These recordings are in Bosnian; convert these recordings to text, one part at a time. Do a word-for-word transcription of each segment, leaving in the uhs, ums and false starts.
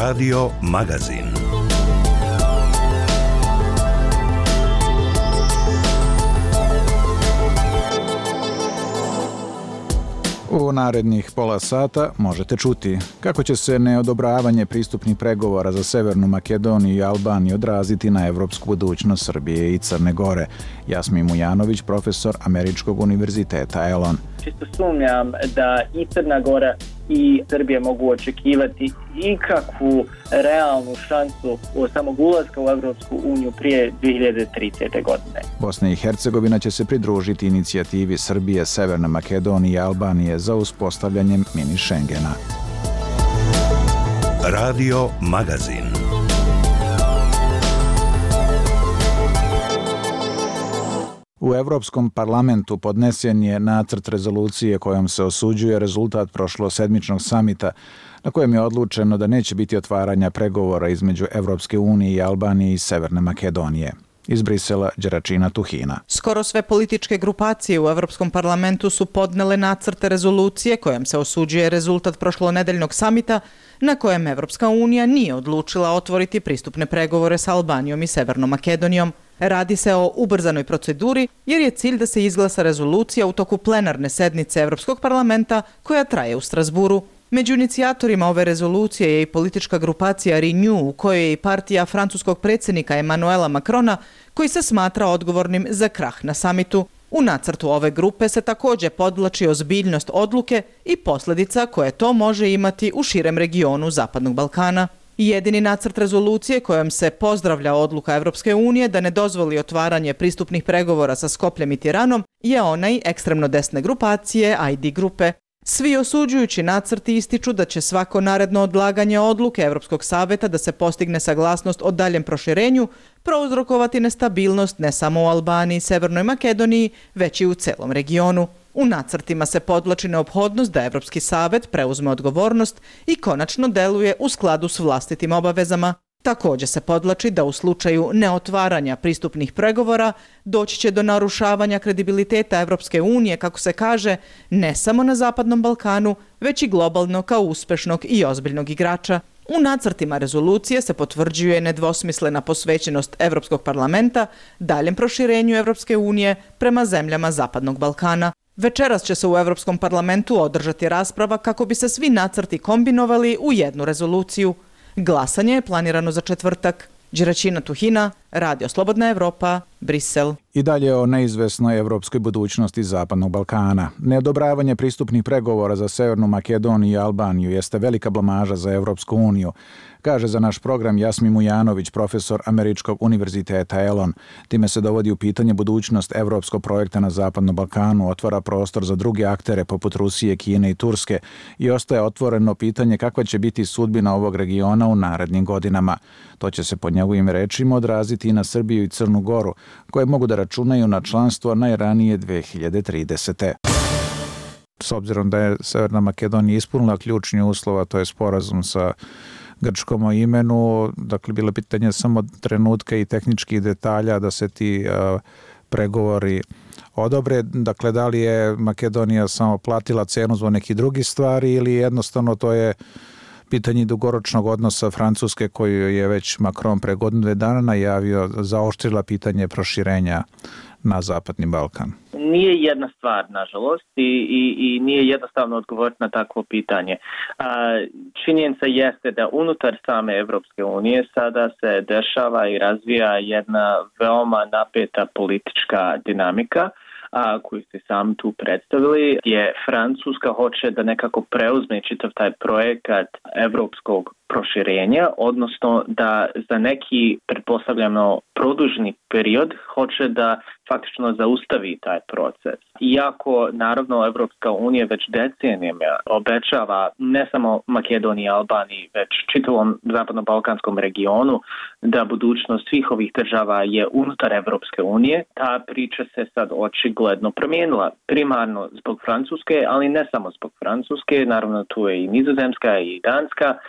Radio Magazin. U narednih pola sata možete čuti kako će se neodobravanje pristupnih pregovora za Severnu Makedoniju i Albaniju odraziti na evropsku budućnost Srbije i Crne Gore. Jasmin Mujanović, profesor Američkog univerziteta Elon. Čisto sumnjam da i Crna Gora i Srbija mogu očekivati ikakvu realnu šansu u samog ulaska u Evropsku uniju prije dvije hiljade tridesete. godine. Bosna i Hercegovina će se pridružiti inicijativi Srbije, Severne Makedonije i Albanije za uspostavljanjem mini Schengena. Radio Magazin. U Evropskom parlamentu podnesen je nacrt rezolucije kojom se osuđuje rezultat prošlosedmičnog samita na kojem je odlučeno da neće biti otvaranja pregovora između Evropske unije i Albanije i Severne Makedonije. Iz Brisela, Đeračina Tuhina. Skoro sve političke grupacije u Evropskom parlamentu su podnele nacrte rezolucije kojom se osuđuje rezultat prošlonedeljnog samita na kojem Evropska unija nije odlučila otvoriti pristupne pregovore sa Albanijom i Severnom Makedonijom. Radi se o ubrzanoj proceduri jer je cilj da se izglasa rezolucija u toku plenarne sednice Evropskog parlamenta koja traje u Strasburu. Među inicijatorima ove rezolucije je i politička grupacija Renew, u kojoj je i partija francuskog predsjednika Emmanuela Macrona, koji se smatra odgovornim za krah na samitu. U nacrtu ove grupe se također podvlači ozbiljnost odluke i posljedica koje to može imati u širem regionu Zapadnog Balkana. Jedini nacrt rezolucije kojom se pozdravlja odluka Evropske unije da ne dozvoli otvaranje pristupnih pregovora sa Skopljem i Tiranom je onaj ekstremno desne grupacije I D grupe. Svi osuđujući nacrti ističu da će svako naredno odlaganje odluke Evropskog saveta da se postigne saglasnost o daljem proširenju prouzrokovati nestabilnost ne samo u Albaniji i Severnoj Makedoniji, već i u celom regionu. U nacrtima se podvlači neophodnost da Evropski savet preuzme odgovornost i konačno deluje u skladu s vlastitim obavezama. Također se podvlači da u slučaju neotvaranja pristupnih pregovora doći će do narušavanja kredibiliteta Evropske unije, kako se kaže, ne samo na Zapadnom Balkanu, već i globalno kao uspešnog i ozbiljnog igrača. U nacrtima rezolucije se potvrđuje nedvosmislena posvećenost Evropskog parlamenta daljem proširenju Evropske unije prema zemljama Zapadnog Balkana. Večeras će se u Evropskom parlamentu održati rasprava kako bi se svi nacrti kombinovali u jednu rezoluciju. Glasanje je planirano za četvrtak. Đeračina Tuhina, Radio Slobodna Evropa, Brisel. I dalje o neizvesnoj evropskoj budućnosti Zapadnog Balkana. Neodobravanje pristupnih pregovora za Severnu Makedoniju i Albaniju jeste velika blamaža za Evropsku uniju, kaže za naš program Jasmin Mujanović, profesor Američkog univerziteta Elon. Time se dovodi u pitanje budućnost evropskog projekta na Zapadnom Balkanu, otvara prostor za druge aktere poput Rusije, Kine i Turske i ostaje otvoreno pitanje kakva će biti sudbina ovog regiona u narednim godinama. To će se po njegovim rečima odraziti i na Srbiju i Crnu Goru, koje mogu da računaju na članstvo najranije dvije hiljade tridesete. S obzirom da je Severna Makedonija ispunila ključni uslov, a to je sporazum sa Grčkom o imenu, dakle bilo pitanje samo trenutka i tehničkih detalja da se ti uh, pregovori odobre. Dakle, da li je Makedonija samo platila cenu zbog nekih drugih stvari ili jednostavno to je pitanje dugoročnog odnosa Francuske koju je već Macron pre godinu dana najavio, zaoštrila pitanje proširenja na Zapadni Balkan? Nije jedna stvar, nažalost, i, i, i nije jednostavno odgovoriti na takvo pitanje. A, činjenica jeste da unutar same Evropske unije sada se dešava i razvija jedna veoma napeta politička dinamika, a, koju ste sam tu predstavili, gdje Francuska hoće da nekako preuzme čitav taj projekat evropskog proširenja, odnosno da za neki pretpostavljeno produžni period hoće da faktično zaustavi taj proces. Iako, naravno, Evropska unija već decenijama obećava ne samo Makedoniji i Albaniji, već čitavom zapadno-balkanskom regionu da budućnost svih ovih država je unutar Evropske unije, ta priča se sad očigledno promijenila. Primarno zbog Francuske, ali ne samo zbog Francuske, naravno tu je i Nizozemska i Danska. Čak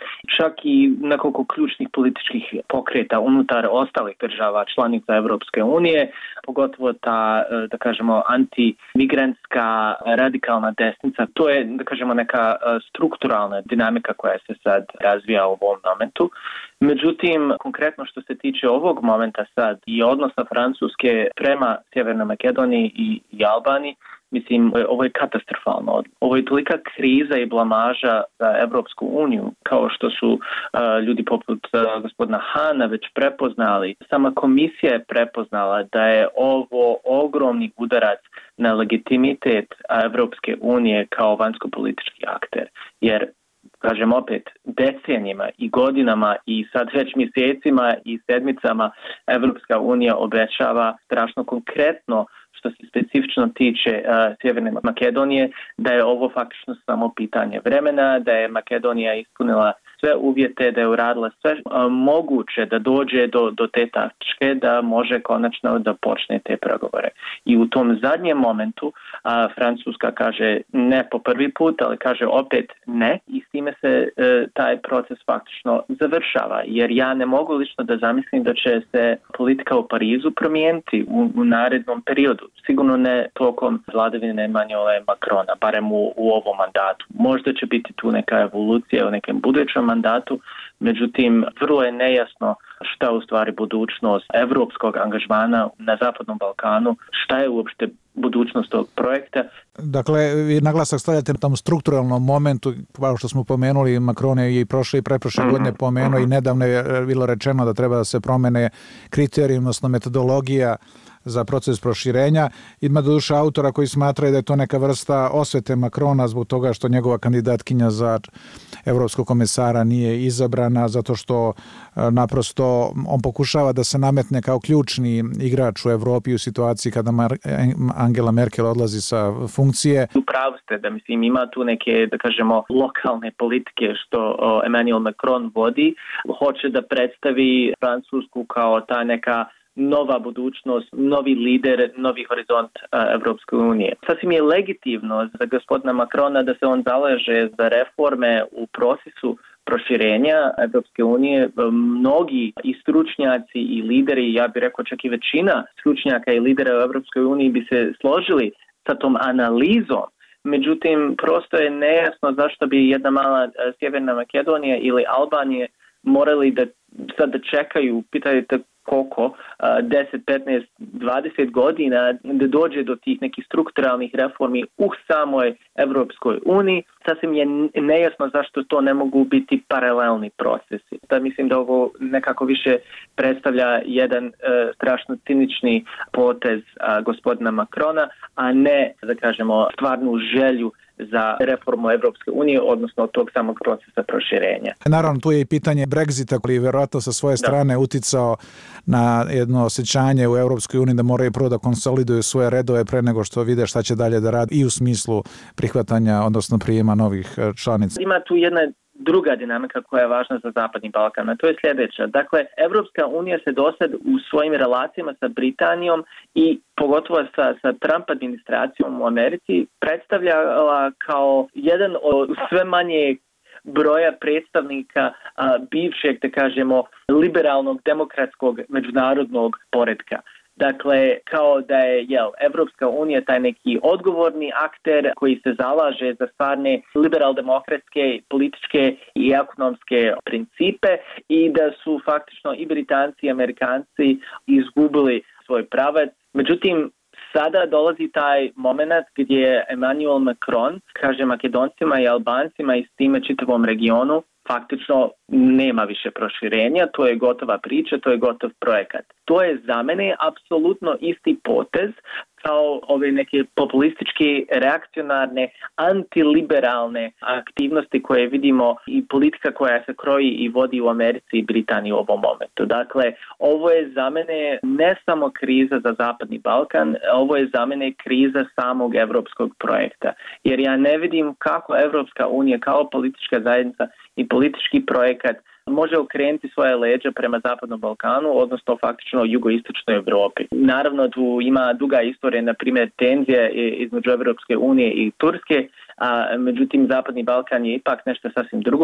čak i nekoliko ključnih političkih pokreta unutar ostalih država članica Evropske unije, pogotovo ta, da kažemo, antimigrantska radikalna desnica. To je, da kažemo, neka strukturalna dinamika koja se sad razvija u ovom momentu. Međutim, konkretno što se tiče ovog momenta sad i odnosa Francuske prema Sjevernoj Makedoniji i, i Albaniji, mislim, ovo je katastrofalno. Ovo je tolika kriza i blamaža za Evropsku uniju, kao što su uh, ljudi poput uh, gospodina Hana već prepoznali. Sama komisija je prepoznala da je ovo ogromni udarac na legitimitet Evropske unije kao vanjsko-politički akter. Jer, kažem opet, decenijima i godinama i sad već mjesecima i sedmicama Evropska unija obećava strašno konkretno što se specifično tiče uh, Sjeverne Makedonije, da je ovo faktično samo pitanje vremena, da je Makedonija ispunila sve uvjete, da je uradila sve uh, moguće da dođe do, do te tačke da može konačno da počne te pregovore. I u tom zadnjem momentu uh, Francuska kaže ne po prvi put, ali kaže opet ne i s time se uh, taj proces faktično završava. Jer ja ne mogu lično da zamislim da će se politika u Parizu promijeniti u, u narednom periodu. Sigurno ne tokom vladavine Emmanuela Macrona, barem u, u ovom mandatu. Možda će biti tu neka evolucija u nekem budućem mandatu, međutim, vrlo je nejasno šta u stvari budućnost evropskog angažmana na Zapadnom Balkanu, šta je uopšte budućnost tog projekta. Dakle, vi naglasak stavljate na tom strukturalnom momentu, kao što smo pomenuli, Macron je i prošle i preprošle mm-hmm. godine pomenuo mm-hmm. i nedavno je bilo rečeno da treba da se promene kriteriji, odnosno metodologija za proces proširenja. Ima doduše autora koji smatraju da je to neka vrsta osvete Macrona zbog toga što njegova kandidatkinja za evropskog komesara nije izabrana, zato što naprosto on pokušava da se nametne kao ključni igrač u Evropi u situaciji kada Angela Merkel odlazi sa funkcije. Upravo ste da mislim ima tu neke, da kažemo, lokalne politike što Emmanuel Macron vodi. Hoće da predstavi Francusku kao ta neka nova budućnost, novi lider, novi horizont Evropske unije. Sasvim je legitimno za gospodina Macrona da se on zalaže za reforme u procesu proširenja Evropske unije. Mnogi i stručnjaci i lideri, ja bih rekao čak i većina stručnjaka i lidera u Evropskoj uniji bi se složili sa tom analizom. Međutim, prosto je nejasno zašto bi jedna mala Sjeverna Makedonija ili Albanija morali da sad da čekaju, pitajte koliko, deset, petnaest, dvadeset godina da dođe do tih nekih strukturalnih reformi u samoj Evropskoj uniji. Sasvim je nejasno zašto to ne mogu biti paralelni procesi. Da mislim da ovo nekako više predstavlja jedan uh, strašno cinični potez uh, gospodina Macrona, a ne, da kažemo, stvarnu želju za reformu Evropske unije, odnosno tog samog procesa proširenja. Naravno, tu je i pitanje Brexita, koji je vjerojatno sa svoje strane da. uticao na jedno osjećanje u Evropskoj uniji da moraju prvo da konsoliduju svoje redove pre nego što vide šta će dalje da radi i u smislu prihvatanja, odnosno prijema novih članica. Ima tu jedna druga dinamika koja je važna za Zapadni Balkan, a to je sljedeća. Dakle, Evropska unija se dosad u svojim relacijama sa Britanijom i pogotovo sa, sa Trump administracijom u Americi predstavljala kao jedan od sve manje broja predstavnika a, bivšeg, da kažemo, liberalnog demokratskog međunarodnog poretka. Dakle, kao da je jel, Evropska unija taj neki odgovorni akter koji se zalaže za stvarne liberal-demokratske, političke i ekonomske principe i da su faktično i Britanci i Amerikanci izgubili svoj pravac. Međutim, sada dolazi taj moment gdje Emmanuel Macron kaže Makedoncima i Albancima i s time čitavom regionu faktično nema više proširenja, to je gotova priča, to je gotov projekat. To je za mene apsolutno isti potez kao ove neke populističke, reakcionarne, antiliberalne aktivnosti koje vidimo i politika koja se kroji i vodi u Americi i Britaniji u ovom momentu. Dakle, ovo je za mene ne samo kriza za Zapadni Balkan, ovo je za mene kriza samog evropskog projekta. Jer ja ne vidim kako Evropska unija kao politička zajednica i politički projekat može okrenuti svoje leđa prema Zapadnom Balkanu, odnosno faktično jugoistočnoj Evropi. Naravno, tu ima duga istorija, na primjer, tenzije između Evropske unije i Turske, a međutim, Zapadni Balkan je ipak nešto sasvim drugo.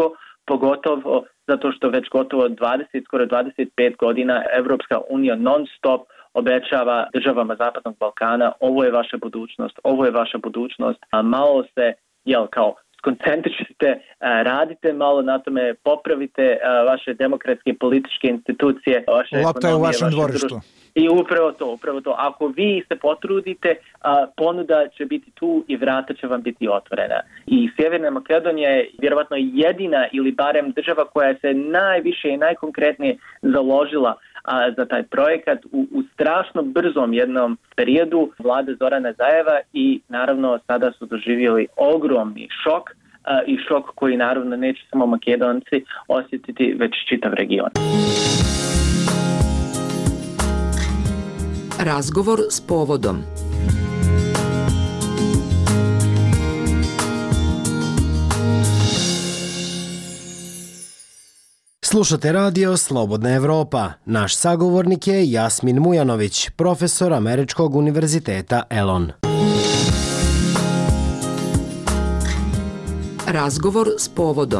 pogotovo zato što već gotovo dvadeset, skoro dvadeset pet godina Evropska unija non stop obećava državama Zapadnog Balkana, ovo je vaša budućnost, ovo je vaša budućnost, a malo se, jel, kao skoncentrišite, radite malo na tome, popravite vaše demokratske političke institucije, vaše lopta je u vašem dvorištu. I upravo to, upravo to. Ako vi se potrudite, ponuda će biti tu i vrata će vam biti otvorena. I Sjeverna Makedonija je vjerovatno jedina ili barem država koja se najviše i najkonkretnije založila a, za taj projekat u, u strašno brzom jednom periodu vlade Zorana Zajeva i naravno sada su doživjeli ogromni šok a, i šok koji naravno neće samo Makedonci osjetiti, već čitav region. Razgovor s povodom. Slušate radio Slobodna Evropa. Naš sagovornik je Jasmin Mujanović, profesor Američkog univerziteta Elon. Razgovor s povodom.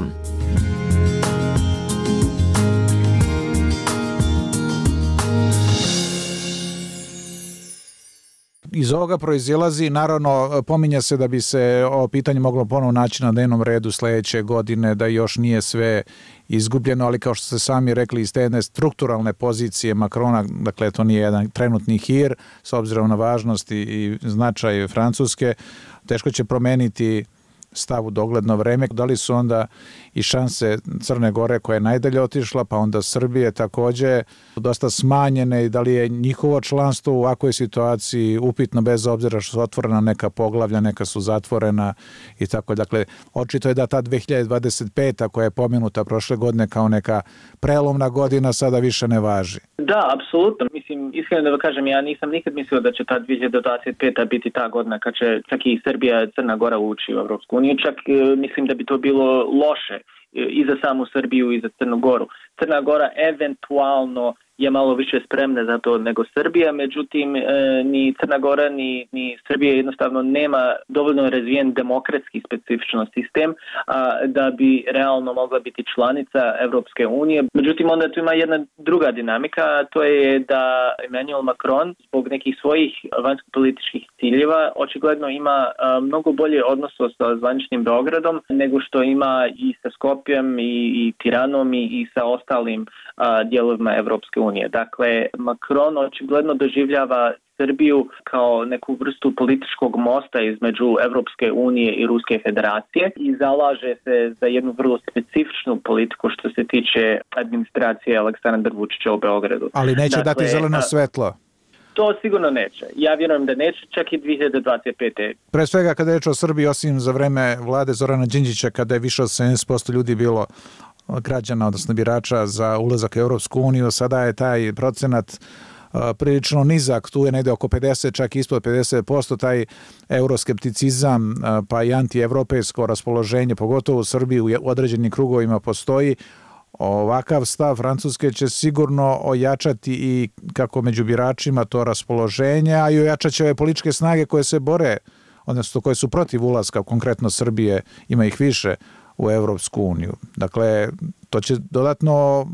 Iz ovoga proizilazi, naravno, pominja se da bi se ovo pitanje moglo ponovo naći na dnevnom redu sljedeće godine, da još nije sve izgubljeno, ali kao što ste sami rekli, iz te jedne strukturalne pozicije Macrona, dakle to nije jedan trenutni hir, s obzirom na važnost i značaj Francuske, teško će promeniti stav u dogledno vreme. Da li su onda i šanse Crne Gore koja je najdalje otišla, pa onda Srbije također dosta smanjene i da li je njihovo članstvo u ovakvoj situaciji upitno bez obzira što su otvorena neka poglavlja, neka su zatvorena i tako. Dakle, očito je da ta dve hiljade dvadeset peta koja je pomenuta prošle godine kao neka prelomna godina sada više ne važi. Da, apsolutno. Mislim, iskreno da kažem, ja nisam nikad mislio da će ta dve hiljade dvadeset peta biti ta godina kad će čak i Srbija i Crna Gora ući u Evropsku uniju. Čak mislim da bi to bilo loše i za samu Srbiju i za Crnu Goru. Crna Gora eventualno je malo više spremna za to nego Srbija, međutim e, ni Crna Gora ni, ni Srbija jednostavno nema dovoljno razvijen demokratski specifičan sistem a, da bi realno mogla biti članica Evropske unije. Međutim, onda tu ima jedna druga dinamika, a to je da Emmanuel Macron zbog nekih svojih vanjsko-političkih ciljeva očigledno ima a, mnogo bolje odnose sa zvaničnim Beogradom nego što ima i sa Skopjem i, i Tiranom i, i sa ostalim a, dijelovima Evropske unije. Unije. Dakle, Macron očigledno doživljava Srbiju kao neku vrstu političkog mosta između Evropske unije i Ruske federacije i zalaže se za jednu vrlo specifičnu politiku što se tiče administracije Aleksandra Vučića u Beogradu. Ali neće dakle, dati zeleno svetlo. To sigurno neće. Ja vjerujem da neće, čak i dve hiljade dvadeset pete. Pre svega kada je reč o Srbiji, osim za vreme vlade Zorana Đinđića, kada je više od sedamdeset posto ljudi bilo građana, odnosno birača za ulazak u Europsku uniju, sada je taj procenat uh, prilično nizak, tu je negde oko pedeset, čak ispod pedeset posto, taj euroskepticizam uh, pa i antievropejsko raspoloženje, pogotovo u Srbiji u određenim krugovima postoji. Ovakav stav Francuske će sigurno ojačati i kako među biračima to raspoloženje, a i ojačat će ove političke snage koje se bore, odnosno koje su protiv ulaska, konkretno Srbije, ima ih više, u Evropsku uniju. Dakle, to će dodatno,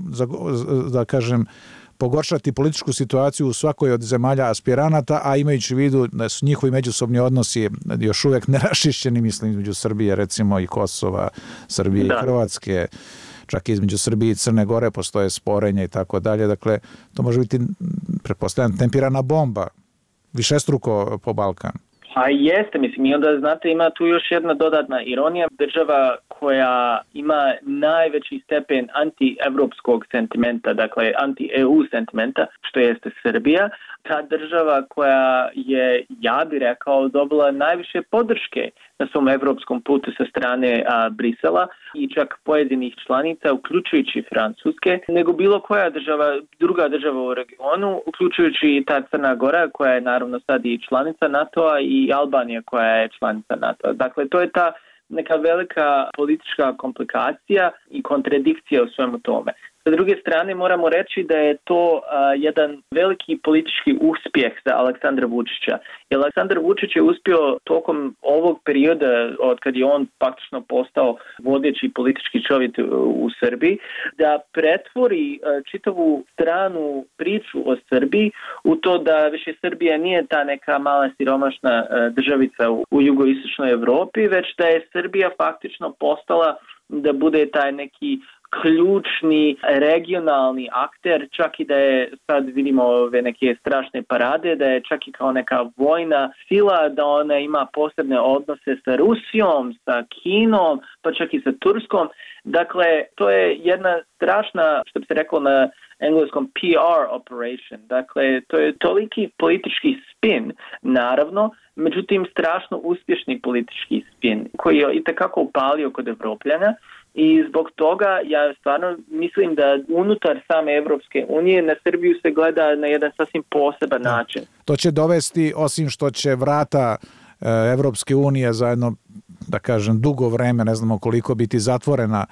da kažem, pogoršati političku situaciju u svakoj od zemalja aspiranata, a imajući u vidu da su njihovi međusobni odnosi još uvijek neraščišćeni, mislim, između Srbije, recimo i Kosova, Srbije da. i Hrvatske, čak i između Srbije i Crne Gore postoje sporenja i tako dalje. Dakle, to može biti, pretpostavljam, tempirana bomba, višestruko po Balkanu. A jeste, mislim, i onda, znate, ima tu još jedna dodatna ironija. Država koja ima najveći stepen anti-evropskog sentimenta, dakle anti-E U sentimenta, što jeste Srbija, ta država koja je, ja bih rekao, dobila najviše podrške na svom evropskom putu sa strane a, Brisela i čak pojedinih članica, uključujući Francuske, nego bilo koja država, druga država u regionu, uključujući i ta Crna Gora, koja je naravno sad i članica NATO-a, i Albanija koja je članica NATO-a. Dakle, to je ta neka velika politička komplikacija i kontradikcija u svemu tome. Sa druge strane moramo reći da je to a, jedan veliki politički uspjeh za Aleksandra Vučića. Jer Aleksandar Vučić je uspio tokom ovog perioda, od kad je on praktično postao vodeći politički čovjek u Srbiji, da pretvori a, čitavu stranu priču o Srbiji u to da više Srbija nije ta neka mala siromašna a, državica u, u jugoistočnoj Evropi, već da je Srbija faktično postala da bude taj neki ključni regionalni akter, čak i da je, sad vidimo ove neke strašne parade, da je čak i kao neka vojna sila, da ona ima posebne odnose sa Rusijom, sa Kinom, pa čak i sa Turskom. Dakle, to je jedna strašna, što bi se reklo na engleskom, P R operation. Dakle, to je toliki politički spin, naravno, međutim strašno uspješni politički spin koji je itekako upalio kod Evropljana. I zbog toga ja stvarno mislim da unutar same Evropske unije na Srbiju se gleda na jedan sasvim poseban način. To će dovesti, osim što će vrata Evropske unije za jedno, da kažem, dugo vreme, ne znamo koliko, biti zatvorena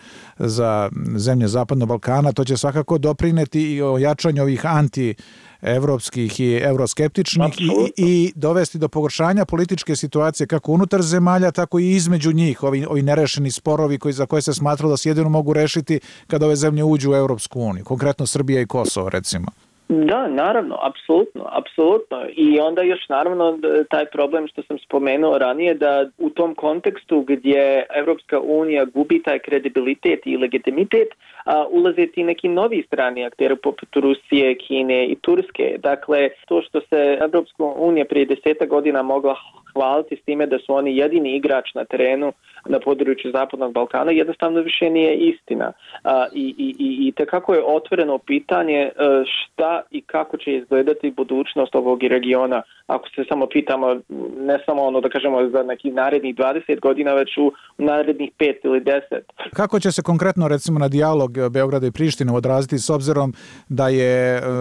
za zemlje Zapadnog Balkana, to će svakako doprineti i o jačanju ovih anti-evropskih i euroskeptičnih i, i dovesti do pogoršanja političke situacije kako unutar zemalja, tako i između njih, ovi, ovi nerešeni sporovi koji, za koje se smatralo da se jedino mogu rešiti kada ove zemlje uđu u Evropsku uniju, konkretno Srbija i Kosovo, recimo. Da, naravno, apsolutno, apsolutno. I onda još naravno taj problem što sam spomenuo ranije, da u tom kontekstu gdje Evropska unija gubi taj kredibilitet i legitimitet, a, ulaze ti neki novi strani akteri poput Rusije, Kine i Turske. Dakle, to što se Evropska unija prije deseta godina mogla hvaliti s time da su oni jedini igrač na terenu na području Zapadnog Balkana, jednostavno više nije istina. A, i, i, i tekako je otvoreno pitanje šta i kako će izgledati budućnost ovog regiona. Ako se samo pitamo, ne samo ono da kažemo za neki narednih dvadeset godina, već u narednih pet ili deset. Kako će se konkretno recimo na dijalog Beograda i Prištine odraziti s obzirom da je e,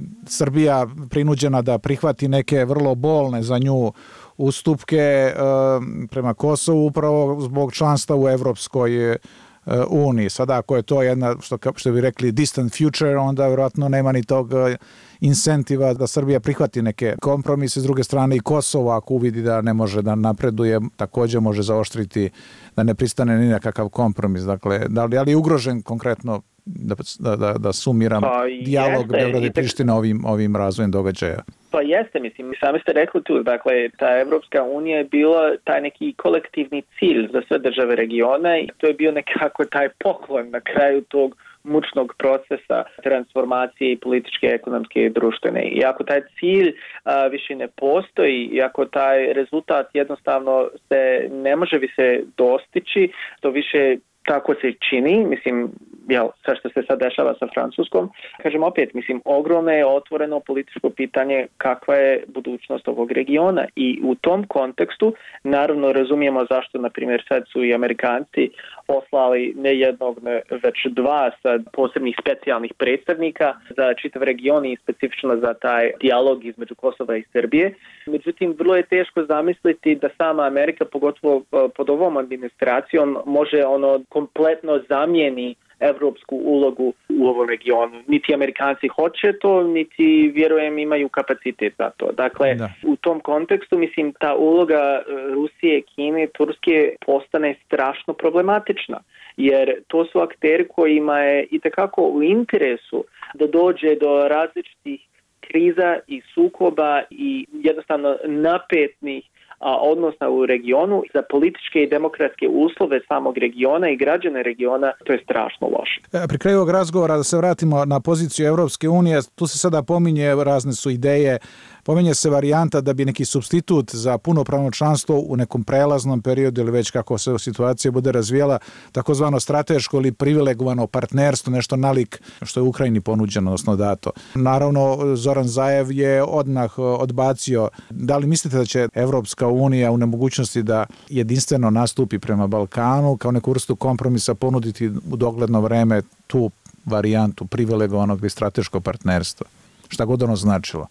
Srbija prinuđena da prihvati neke vrlo bolne za nju ustupke e, prema Kosovu upravo zbog članstva u Evropskoj e, uniji. Sada ako je to jedna, što, što bi rekli, distant future, onda vjerojatno nema ni tog incentiva da Srbija prihvati neke kompromise. S druge strane i Kosovo, ako uvidi da ne može da napreduje, također može zaoštriti da ne pristane ni na kakav kompromis. Dakle, da li je ugrožen konkretno, da, da, da sumiram, pa, dijalog Beograda i Prištine ovim, ovim razvojem događaja? Pa jeste, mislim, sami ste rekli tu, dakle, ta Evropska unija je bila taj neki kolektivni cilj za sve države regiona i to je bio nekako taj poklon na kraju tog mučnog procesa transformacije i političke, ekonomske i društvene. I ako taj cilj a, više ne postoji i ako taj rezultat jednostavno se ne može više dostići, to više tako se čini, mislim, jel, sve što se sad dešava sa Francuskom. Kažem opet, mislim, ogromno je otvoreno političko pitanje kakva je budućnost ovog regiona i u tom kontekstu naravno razumijemo zašto, na primjer, sad su i Amerikanci poslali ne jednog, ne, već dva sad posebnih specijalnih predstavnika za čitav region i specifično za taj dijalog između Kosova i Srbije. Međutim, vrlo je teško zamisliti da sama Amerika, pogotovo pod ovom administracijom, može ono kompletno zamijeni evropsku ulogu u ovom regionu. Niti Amerikanci hoće to, niti, vjerujem, imaju kapacitet za to. Dakle, da. U tom kontekstu, mislim, ta uloga Rusije, Kine, Turske postane strašno problematična, jer to su akteri kojima je itekako u interesu da dođe do različitih kriza i sukoba i jednostavno napetnih a odnosna u regionu za političke i demokratske uslove samog regiona i građane regiona, to je strašno loše. Pri kraju ovog razgovora da se vratimo na poziciju Evropske unije, tu se sada pominje, razne su ideje, pominje se varijanta da bi neki supstitut za punopravno članstvo u nekom prelaznom periodu ili već kako se situacija bude razvijala, takozvano strateško ili privilegovano partnerstvo, nešto nalik što je u Ukrajini ponuđeno, odnosno dato. Naravno, Zoran Zaev je odmah odbacio. Da li mislite da će Evropska unija u nemogućnosti da jedinstveno nastupi prema Balkanu, kao neku vrstu kompromisa ponuditi u dogledno vreme tu varijantu privilegovanog ili strateškog partnerstva? Šta god ono značilo? Pa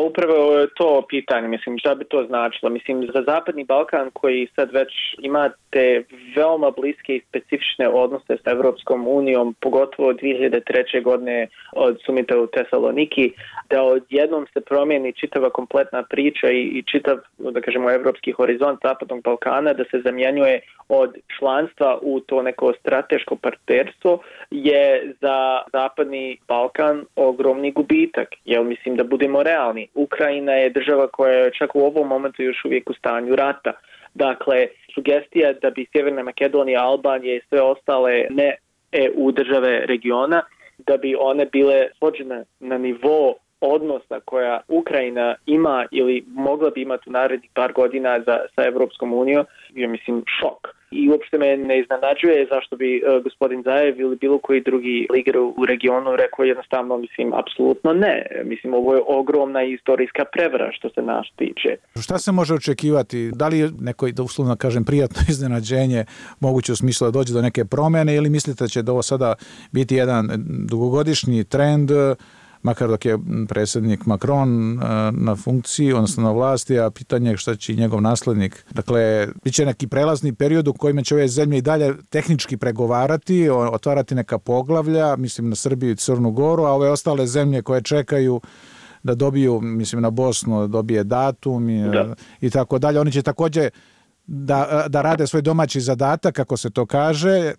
upravo je to pitanje, mislim, šta bi to značilo? Mislim, za Zapadni Balkan koji sad već imate veoma bliske i specifične odnose sa Evropskom unijom, pogotovo od dvije hiljade treće. godine od sumita u Tesaloniki, da odjednom se promijeni čitava kompletna priča i, i čitav, da kažemo, evropski horizont Zapadnog Balkana, da se zamjenjuje od članstva u to neko strateško partnerstvo, je za Zapadni Balkan ogromni gubitak. Jer mislim da budemo realni. Ukrajina je država koja je čak u ovom momentu još uvijek u stanju rata. Dakle, sugestija da bi Sjeverna Makedonija, Albanija i sve ostale ne E U države regiona, da bi one bile svođene na nivo odnosa koja Ukrajina ima ili mogla bi imati u narednih par godina za, sa Evropskom unijom, je mislim šok. I uopšte me ne iznenađuje zašto bi uh, gospodin Zajev ili bilo koji drugi lider u regionu rekao jednostavno, mislim, apsolutno ne. Mislim, ovo je ogromna istorijska prevara što se nas tiče. Šta se može očekivati? Da li je neko, da uslovno kažem, prijatno iznenađenje moguće u smislu da dođe do neke promjene ili mislite da će da ovo sada biti jedan dugogodišnji trend, makar dok je predsjednik Macron na funkciji, odnosno na vlasti, a pitanje je šta će njegov naslednik. Dakle, bit će neki prelazni period u kojima će ove zemlje i dalje tehnički pregovarati, otvarati neka poglavlja, mislim na Srbiju i Crnu Goru, a ove ostale zemlje koje čekaju da dobiju, mislim na Bosnu, da dobije datum i, i tako dalje, oni će također da, da rade svoj domaći zadatak, kako se to kaže,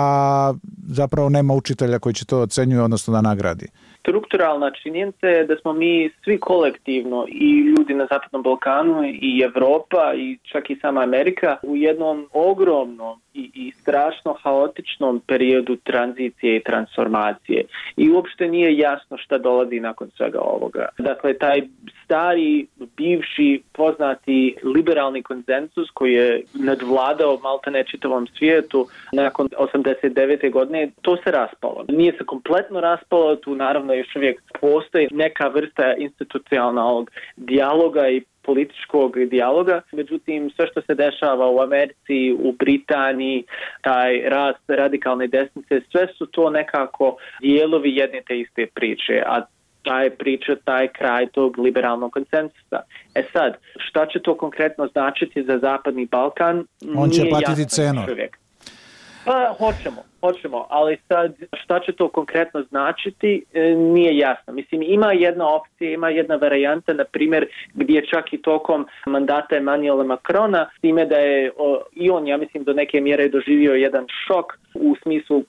a zapravo nema učitelja koji će to ocenjuje, odnosno da nagradi. Strukturalna činjenica je da smo mi svi kolektivno, i ljudi na Zapadnom Balkanu, i Evropa, i čak i sama Amerika, u jednom ogromnom i, i strašno haotičnom periodu tranzicije i transformacije. I uopšte nije jasno šta dolazi nakon svega ovoga. Dakle, taj stari, bivši, poznati liberalni konsenzus koji je nadvladao maltene čitavom svijetu nakon osamdeset devete. godine, to se raspalo. Nije se kompletno raspalo, tu naravno još uvijek postoji neka vrsta institucionalnog dijaloga i političkog dijaloga. Međutim, sve što se dešava u Americi, u Britaniji, taj rast radikalne desnice, sve su to nekako dijelovi jedne te iste priče, a taj priča, taj kraj tog liberalnog konsenzusa. E sad, šta će to konkretno značiti za Zapadni Balkan? On će platiti cenu. Pa hoćemo, hoćemo, ali sad šta će to konkretno značiti e, nije jasno. Mislim, ima jedna opcija, ima jedna varijanta, na primjer, gdje čak i tokom mandata Emmanuela Macrona, s time da je o, i on, ja mislim, do neke mjere doživio jedan šok u smislu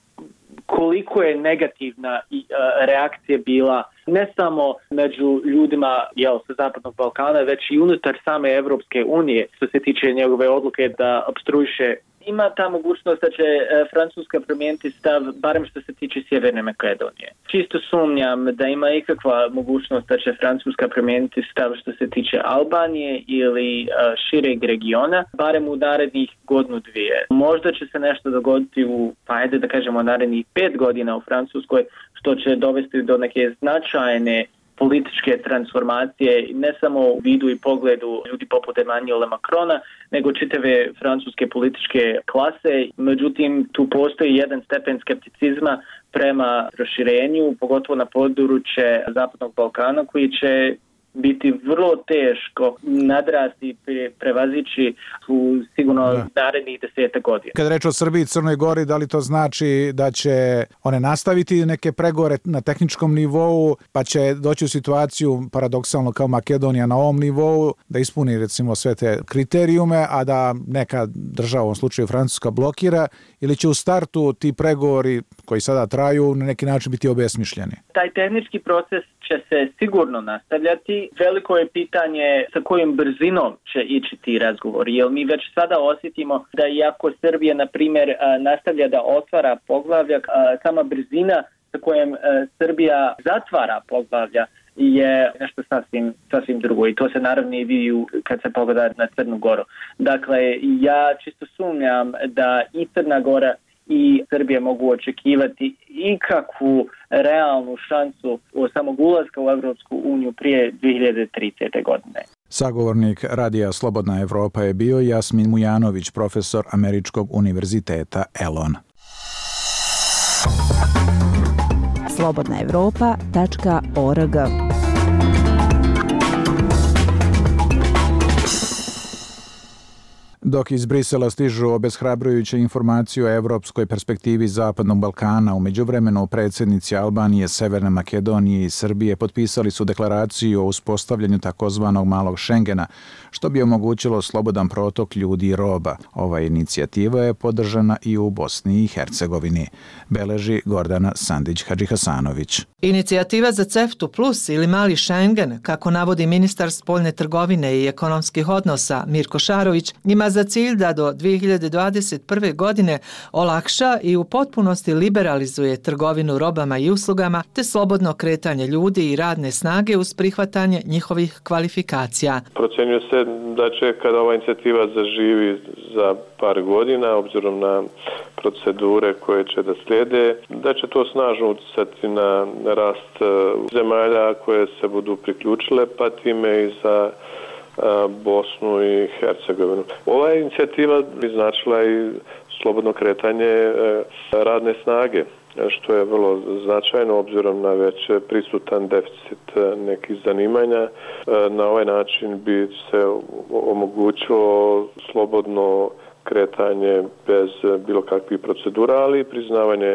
koliko je negativna i, uh, reakcija bila ne samo među ljudima jel, sa Zapadnog Balkana, već i unutar same Evropske unije, što se tiče njegove odluke da opstruiše. Ima ta mogućnost da će e, Francuska promijeniti stav, barem što se tiče Sjeverne Makedonije. Čisto sumnjam da ima ikakva mogućnost da će Francuska promijeniti stav što se tiče Albanije ili e, šireg regiona, barem u narednih godinu dvije. Možda će se nešto dogoditi u, pa ajde da kažemo, narednih pet godina u Francuskoj, što će dovesti do neke značajne političke transformacije, ne samo u vidu i pogledu ljudi poput Emmanuela Macrona, nego čitave francuske političke klase. Međutim, tu postoji jedan stepen skepticizma prema proširenju, pogotovo na područje Zapadnog Balkana, koji će biti vrlo teško nadrasti i prevazići u sigurno da. narednih deseta godina. Kad reč o Srbiji i Crnoj Gori, da li to znači da će one nastaviti neke pregovore na tehničkom nivou, pa će doći u situaciju paradoksalno kao Makedonija na ovom nivou, da ispuni recimo sve te kriterijume, a da neka država, u ovom slučaju Francuska, blokira, ili će u startu ti pregovori koji sada traju na neki način biti obesmišljeni? Taj tehnički proces će se sigurno nastavljati. Veliko je pitanje sa kojom brzinom će ići ti razgovori, jer mi već sada osjetimo da iako Srbija, na primjer, nastavlja da otvara poglavlja, sama brzina sa kojom Srbija zatvara poglavlja je nešto sasvim, sasvim drugo, i to se naravno i vidi kad se pogleda na Crnu Goru. Dakle, ja čisto sumnjam da i Crna Gora i Srbija mogu očekivati ikakvu realnu šansu u samog ulaska u Evropsku uniju prije dvije hiljade tridesete. godine. Sagovornik Radija Slobodna Evropa je bio Jasmin Mujanović, profesor Američkog univerziteta Elon. slobodna evropa tačka org Dok iz Brisela stižu obeshrabrujuće informacije o evropskoj perspektivi Zapadnog Balkana, u međuvremenu predsjednici Albanije, Severne Makedonije i Srbije potpisali su deklaraciju o uspostavljanju takozvanog malog Šengena, što bi omogućilo slobodan protok ljudi i roba. Ova inicijativa je podržana i u Bosni i Hercegovini, beleži Gordana Sandić-Hadžihasanović. Inicijativa za CEFTA plus ili mali Schengen, kako navodi ministar spoljne trgovine i ekonomskih odnosa Mirko Šarović, ima za cilj da do dvije hiljade dvadeset prve. godine olakša i u potpunosti liberalizuje trgovinu robama i uslugama te slobodno kretanje ljudi i radne snage uz prihvatanje njihovih kvalifikacija. Procjenjuje se da će kada ova inicijativa zaživi za par godina, obzirom na procedure koje će da slijede, da će to snažno utjecati na rast zemalja koje se budu priključile, pa time i za Bosnu i Hercegovinu. Ova inicijativa bi značila i slobodno kretanje radne snage, što je vrlo značajno obzirom na već prisutan deficit nekih zanimanja. Na ovaj način bi se omogućilo slobodno kretanje bez bilo kakvih procedura, ali i priznavanje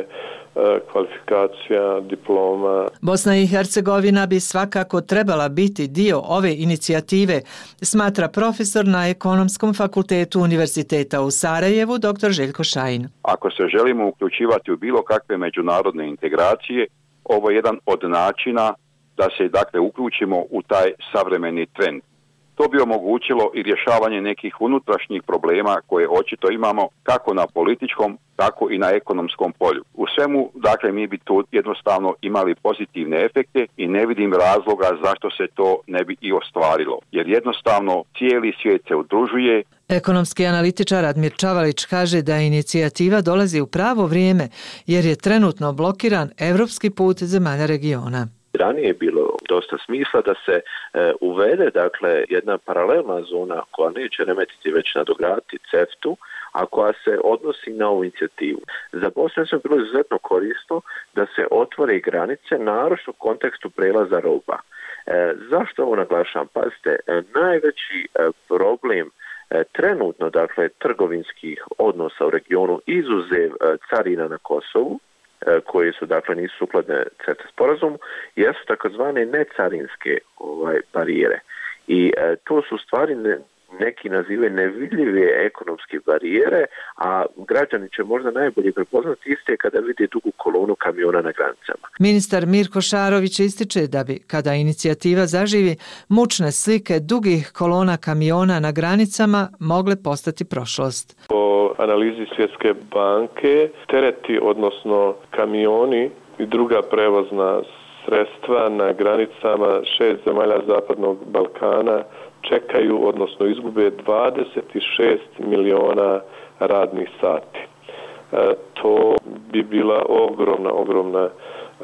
kvalifikacija, diploma. Bosna i Hercegovina bi svakako trebala biti dio ove inicijative, smatra profesor na Ekonomskom fakultetu Univerziteta u Sarajevu, dr. Željko Šajin. Ako se želimo uključivati u bilo kakve međunarodne integracije, ovo je jedan od načina da se dakle uključimo u taj savremeni trend. To bi omogućilo i rješavanje nekih unutrašnjih problema koje očito imamo kako na političkom, tako i na ekonomskom polju. U svemu, dakle, mi bi tu jednostavno imali pozitivne efekte i ne vidim razloga zašto se to ne bi i ostvarilo. Jer jednostavno cijeli svijet se udružuje. Ekonomski analitičar Admir Čavalić kaže da inicijativa dolazi u pravo vrijeme jer je trenutno blokiran evropski put zemalja regiona. Ranije je bilo dosta smisla da se e, uvede dakle jedna paralelna zona koja neće remetiti već nadograditi CEFTA-u, a koja se odnosi na ovu inicijativu. Za Bosnu je bilo izuzetno korisno da se otvore granice, naročito u kontekstu prelaza roba. E, zašto ovo naglašavam? Pazite, e, najveći e, problem e, trenutno dakle trgovinskih odnosa u regionu izuzev e, carina na Kosovu, koje su dakle nisu sukladne CEFTA sporazumu, jesu takozvane necarinske ovaj, barijere. I e, to su stvari ne, neki nazivaju nevidljive ekonomske barijere, a građani će možda najbolje prepoznati iste kada vide dugu kolonu kamiona na granicama. Ministar Mirko Šarović ističe da bi, kada inicijativa zaživi, mučne slike dugih kolona kamiona na granicama mogle postati prošlost. Po analizi Svjetske banke, tereti, odnosno kamioni i druga prevozna sredstva na granicama šest zemalja Zapadnog Balkana čekaju, odnosno izgube dvadeset šest miliona radnih sati. E, to bi bila ogromna, ogromna e,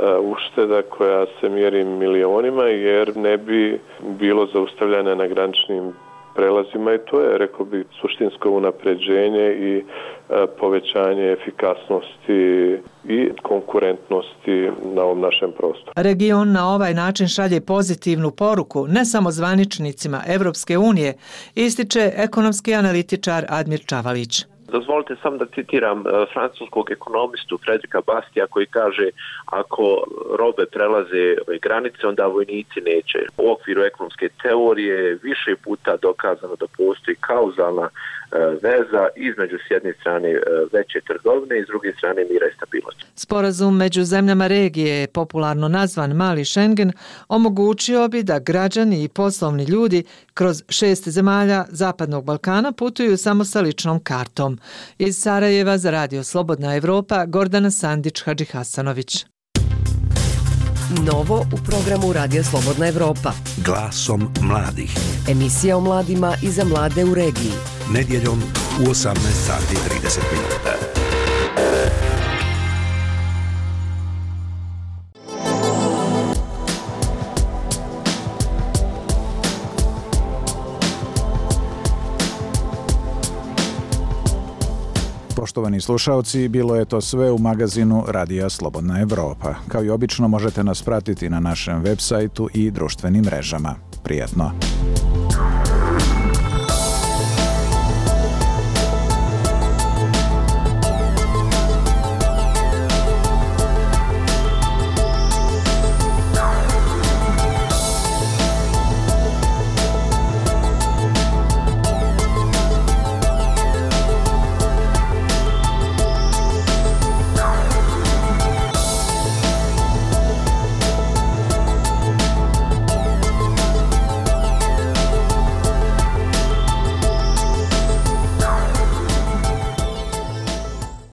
ušteda koja se mjeri milionima jer ne bi bilo zaustavljanja na graničnim prelazima i to je, rekao bi, suštinsko unapređenje i e, povećanje efikasnosti i konkurentnosti na ovom našem prostoru. Region na ovaj način šalje pozitivnu poruku ne samo zvaničnicima Evropske unije, ističe ekonomski analitičar Admir Čavalić. Dozvolite samo da citiram uh, francuskog ekonomistu Fredrika Bastija koji kaže ako robe prelaze ove granice, onda vojnici neće. U okviru ekonomske teorije više puta dokazano da postoji kauzalna uh, veza između s jedne strane uh, veće trgovine i s druge strane mira i stabilnosti. Sporazum među zemljama regije, popularno nazvan Mali Schengen, omogućio bi da građani i poslovni ljudi kroz šest zemalja Zapadnog Balkana putuju samo sa ličnom kartom. Iz Sarajeva za Radio Slobodna Evropa, Gordana Sandić-Hadžihasanović. Novo u programu Radio Slobodna Evropa. Glasom mladih. Emisija o mladima i za mlade u regiji. Nedjeljom u osamnaest sati i trideset minuta. Poštovani slušaoci, bilo je to sve u magazinu Radija Slobodna Evropa. Kao i obično možete nas pratiti na našem web sajtu i društvenim mrežama. Prijatno!